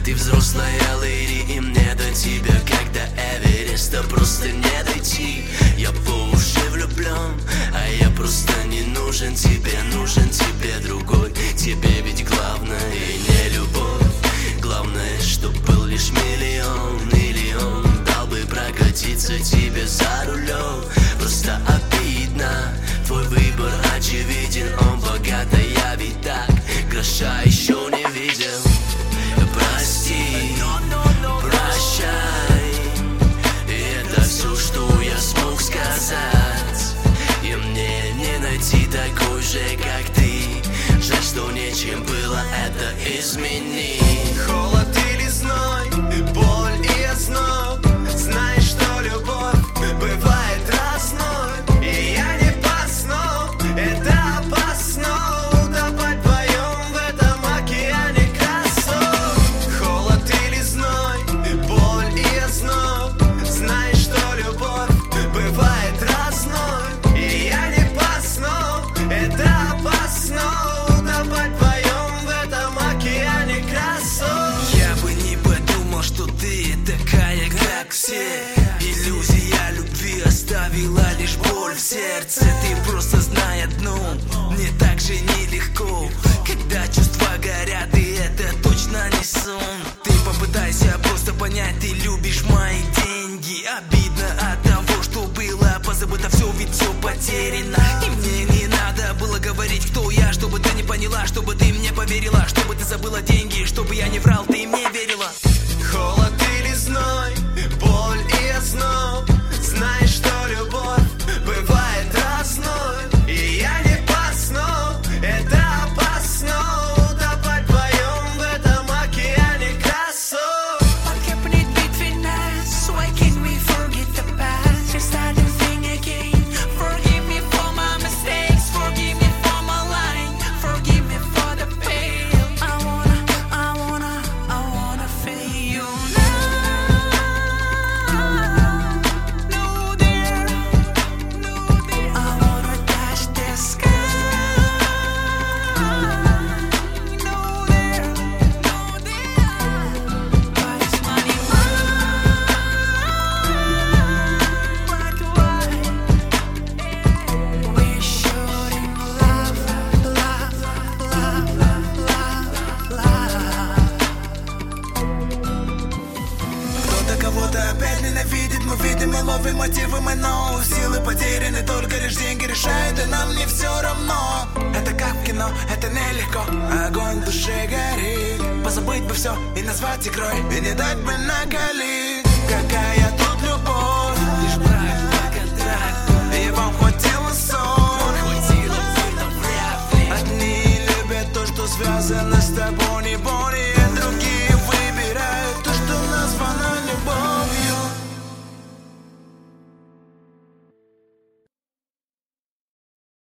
Ты взрослая леди, и мне до тебя, как до Эвереста, просто не дойти. Я по уши влюблен, а я просто не нужен тебе, нужен тебе другой. Тебе ведь главное не любовь, главное, чтоб был лишь миллион. Или он дал бы прокатиться тебе за рулем. Просто обидно, твой выбор очевиден. Он богат, а я ведь так гроша еще не видел. Прости, прощай, это все, что я смог сказать. И мне не найти такой же, как ты. Жаль, что нечем было это изменить. Холод или зной, боль и озноб. Знаешь, что любовь бывает разной. И я не пасну, это опасно. Утопать вдвоем в этом океане красот. Холод или зной, боль и озноб. Знаешь, что любовь бывает разной. И я не пасну, это опасно. Утопать вдвоем в этом океане красот. Я бы не подумал, что ты такая, как все. Иллюзия любви оставила лишь боль в сердце. Ты просто знай одну, мне так же нелегко, когда чувства горят, и это точно не сон. Ты попытайся просто понять, ты любишь мои деньги. Обидно от того, что было позабыто, все ведь все потеряно. И мне не надо было говорить, кто я, чтобы ты не поняла, чтобы ты мне поверила, чтобы ты забыла деньги, чтобы я не врал, ты мне верила. Холод или зной, боль и озноб. Знаешь, что любовь бывает разной. И я не пасну, это опасно. Утопать вдвоем в этом океане красот. What happened between us? Why can't we forget the past? Just start to think again. Forgive me for my mistakes. Forgive me for my lying. Forgive me for the pain. I wanna feel you now. No dear, no dear. I wanna touch the sky. No dear, no dear. Why is money but why? We're shooting love, love, love, love, love. Кто-то кого-то опять ненавидит, мы видим и ловим мотивы, мы know. Силы потеряны, только лишь деньги решают, и нам не все равно. Это как в кино, это нелегко, огонь в душе горит. Позабыть бы все и назвать игрой, и не дать бы накалить. Какая тут любовь, лишь брак по контракту, и вам хватило сон. Одни любят то, что связано с тобой, не более.